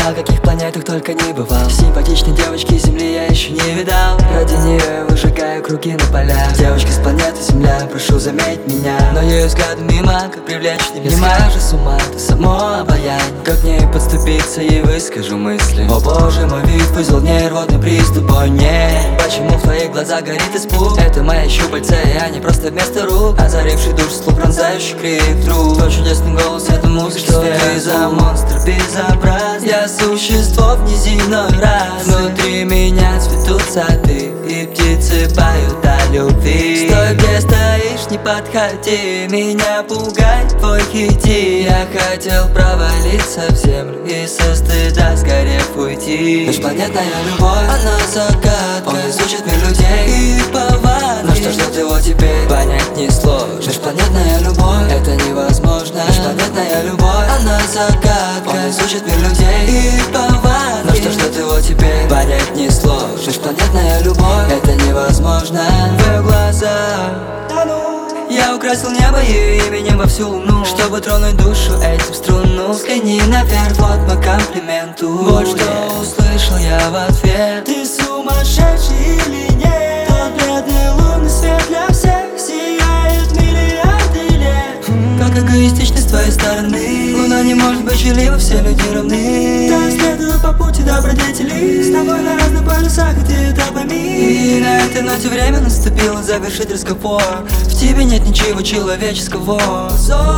На каких планетах только не бывал. Симпатичной девочки Земли я еще не видал. Ради нее я выжигаю круги на полях. Девочка с планеты Земля, прошу заметь меня. Но ее взгляд мимо, как привлечь не внимание. Я схожу с ума, это само обаяние. Как к ней подступиться и выскажу мысли. О боже, мой вид вызвал мне рвотный приступ. О нет, почему в твоих глазах горит испуг? Это мои щупальца, и они просто вместо рук. Озаривший душ, слух, пронзающий крик вдруг. Твой чудесный голос, это музыка. Что ты за монстр безобразный? Я существо внеземной расы. Внутри меня цветут сады, и птицы поют о любви. Стой, где стоишь, не подходи. Меня пугает твой хитин. Я хотел провалиться в землю и со стыда сгорев уйти. Межпланетная любовь, она загадка. Он изучит мир людей и их повадки. Но что ждет его теперь, понять несложно. Межпланетная любовь, это невозможно. Межпланетная любовь, она загадка. Он изучит мир людей и их повадки. Но что ждет его теперь, понять несложно. Межпланетная любовь, это невозможно. В ее глазах я украсил небо ее именем во всю луну, чтобы тронуть душу этим струну. Взгляни наверх, вот мой комплимент. Вот что услышал я в ответ. Ты сумасшедший или нет? Тот бледный лунный свет для всех сияет миллиарды лет. Как эгоистично с твоей стороны. Луна не может быть счастлива, все люди равны. Да, следую по пути добродетели. С тобой на разных полюсах, и ты это пойми. И на этой ноте время наступило завершить разговор. В тебе нет ничего человеческого.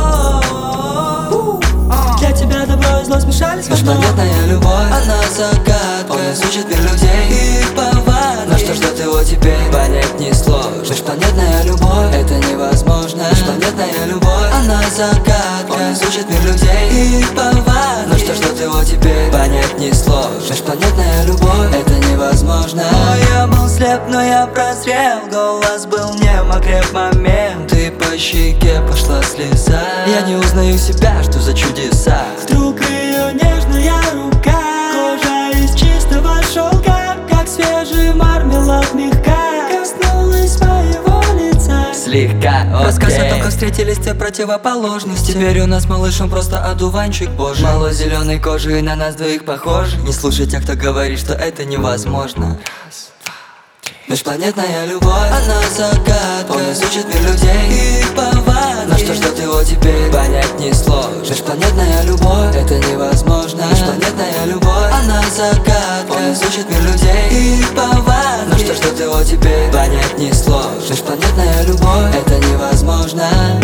Для тебя добро и зло смешались в одно. Межпланетная любовь, она загадка. Он изучит мир людей и их повадки. Но что ждет его теперь, понять несложно. Межпланетная любовь, это невозможно. Межпланетная любовь, она загадка. Он изучит мир людей и их повадки. Но что ждет его теперь, понять несложно. Межпланетная любовь, это невозможно. Я был слеп, но я прозрел. Голос был нем, окреп момент. И по щеке пошла слеза. Я не узнаю себя, что за чудеса. Вдруг ее нежная рука, кожа из чистого шелка, как свежий мармелад мягка, коснулась моего лица. Слегка, Рассказывай, только встретились те противоположности. Теперь у нас малышом просто одуванчик божий. Мало зеленой кожи и на нас двоих похожи. Не слушай тех, кто говорит, что это невозможно. Межпланетная любовь, она загадка. Он изучит мир людей и их повадки. Но что ждет его теперь, понять несложно. Межпланетная любовь, это невозможно. Межпланетная любовь, она загадка. Он изучит мир людей и их повадки. Но что ждет его теперь, понять несложно. Межпланетная любовь, это невозможно.